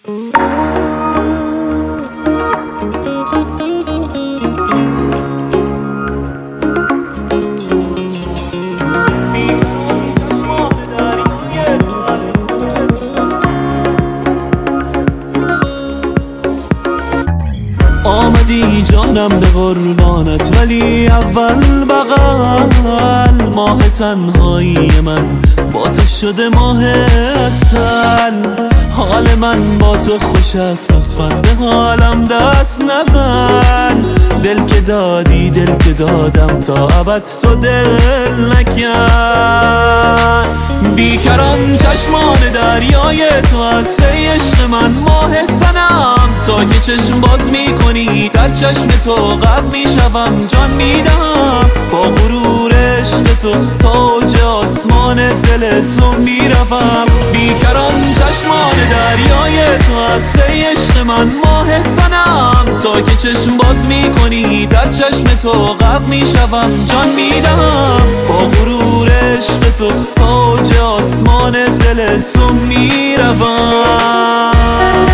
آمدی جانم به قربانت، ولی اول بغل ماه تنهایی من با تو شده ماه اصل. حال من با تو خوش است، لطفاً به حالم دست نزن. دل که دادی دل که دادم، تا ابد تو دل نکن. بیکران چشمان دریای تو هست ای عشق من، ماه سنم تا که چشم باز میکنی در چشم تو غرق میشوم، جان میدم با غرور عشق تو تا اوج آسمان دل تو میروم. بیکران چشمان دریای تو هست ای عشق من، ماه سنم تا که چشم باز میکنی در چشم تو غرق میشوم، جان میدم با غرور عشق تو تا اوج آسمان دل تو میروم.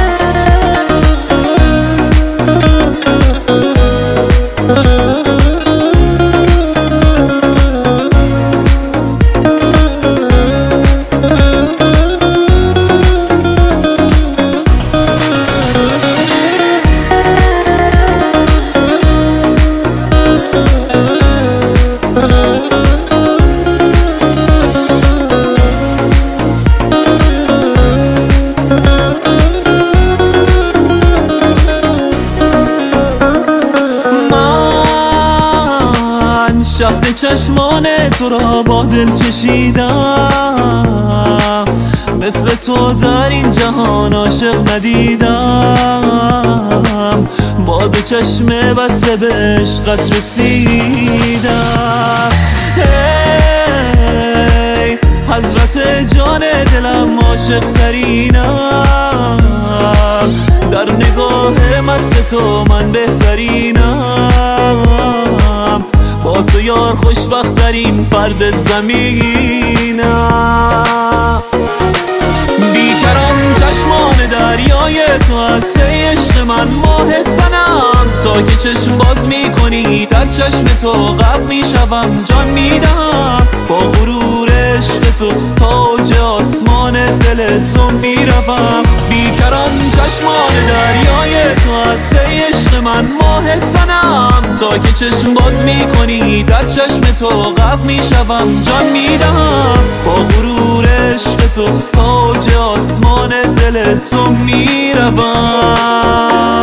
شهد چشمان تو را با دل چشیدم، مثل تو در این جهان عاشق ندیدم. با دو چشم بسته به عشقت رسیدم. ای حضرت جان دلم، عاشق ترینم، در نگاه مست تو من بهترینم. با تو یار خوشبخت ترین فرد زمینم. بیکران چشمان دریای تو هست ای عشق من، ماه سنم تا که چشم باز میکنی در چشم تو غرق میشوم، جان میدم با غرور عشق تو تا اوج آسمان دل تو میروم. بیکران چشمان دریای تو هست ای عشق من، ماه سنم تا که چشم باز میکنی در چشم تو غرق میشوم، جان میدم با غرور عشق تو تا اوج آسمان دل تو میروم.